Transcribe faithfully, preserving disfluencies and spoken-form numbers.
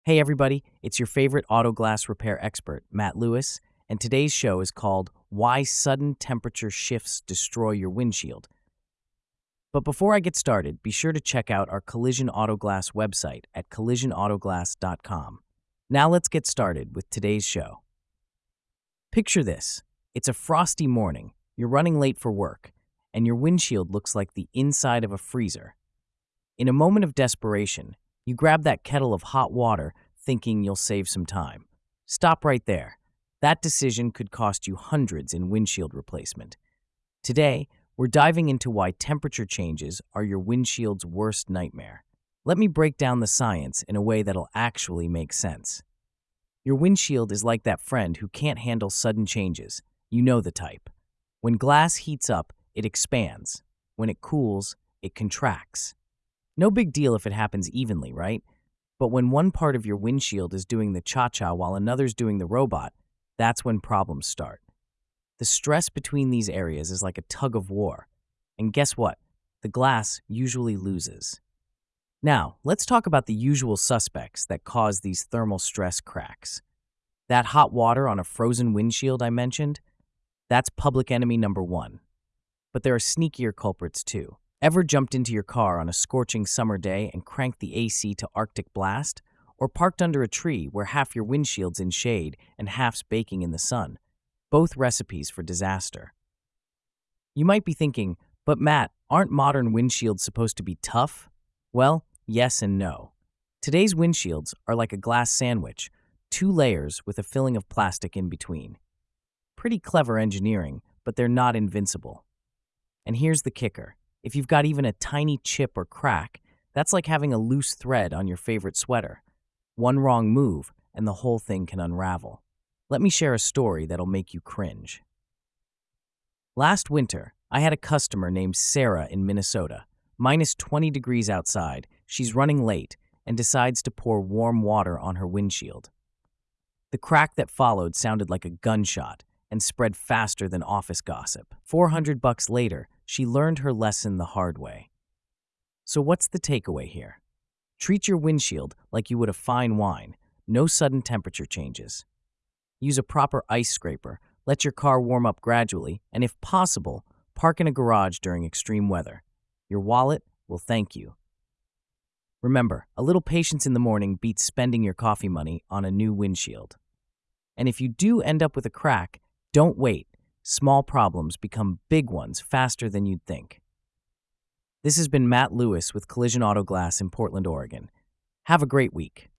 Hey everybody, it's your favorite auto glass repair expert, Matt Lewis, and today's show is called Why Sudden Temperature Shifts Destroy Your Windshield. But before I get started, be sure to check out our Collision Auto Glass website at collision auto glass dot com. Now let's get started with today's show. Picture this. It's a frosty morning, you're running late for work, and your windshield looks like the inside of a freezer. In a moment of desperation, you grab that kettle of hot water thinking you'll save some time. Stop right there. That decision could cost you hundreds in windshield replacement. Today, we're diving into why temperature changes are your windshield's worst nightmare. Let me break down the science in a way that'll actually make sense. Your windshield is like that friend who can't handle sudden changes. You know the type. When glass heats up, it expands. When it cools, it contracts. No big deal if it happens evenly, right? But when one part of your windshield is doing the cha-cha while another's doing the robot, that's when problems start. The stress between these areas is like a tug of war. And guess what? The glass usually loses. Now, let's talk about the usual suspects that cause these thermal stress cracks. That hot water on a frozen windshield I mentioned, that's public enemy number one. But there are sneakier culprits too. Ever jumped into your car on a scorching summer day and cranked the A C to Arctic blast? Or parked under a tree where half your windshield's in shade and half's baking in the sun? Both recipes for disaster. You might be thinking, but Matt, aren't modern windshields supposed to be tough? Well, yes and no. Today's windshields are like a glass sandwich, two layers with a filling of plastic in between. Pretty clever engineering, but they're not invincible. And here's the kicker. If you've got even a tiny chip or crack, that's like having a loose thread on your favorite sweater. One wrong move, and the whole thing can unravel. Let me share a story that'll make you cringe. Last winter, I had a customer named Sarah in Minnesota. Minus twenty degrees outside, she's running late, and decides to pour warm water on her windshield. The crack that followed sounded like a gunshot and spread faster than office gossip. four hundred bucks later, she learned her lesson the hard way. So what's the takeaway here? Treat your windshield like you would a fine wine. No sudden temperature changes. Use a proper ice scraper, let your car warm up gradually, and if possible, park in a garage during extreme weather. Your wallet will thank you. Remember, a little patience in the morning beats spending your coffee money on a new windshield. And if you do end up with a crack, don't wait. Small problems become big ones faster than you'd think. This has been Matt Lewis with Collision Auto Glass in Portland, Oregon. Have a great week.